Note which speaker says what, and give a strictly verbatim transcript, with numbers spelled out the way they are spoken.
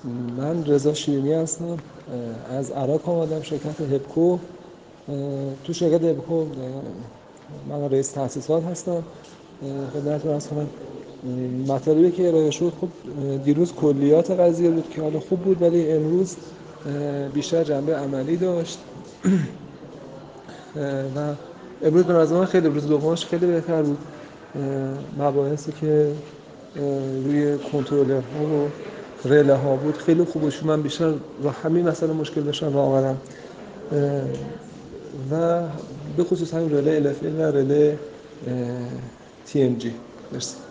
Speaker 1: من رضا شیرینی هستم، از عراق آمدم. شرکت هپکو، تو شرکت هپکو من رئیس تأسیسات هستم. خدمتتون عرض کنم مطالبی که ارائه شد، خب دیروز کلیات قضیه بود که حالا خوب بود، ولی امروز بیشتر جنبه عملی داشت و امروز به نظر من خیلی روز دومش خیلی بهتر بود. مباحثی که روی کنترلرها و رله ها بود خیلی خوب بود. من بیشتر رو همین مسئله مشکل داشتم راه آمدم و به خصوص همین رله ال اف ای و رله تی ام جی. مرسی.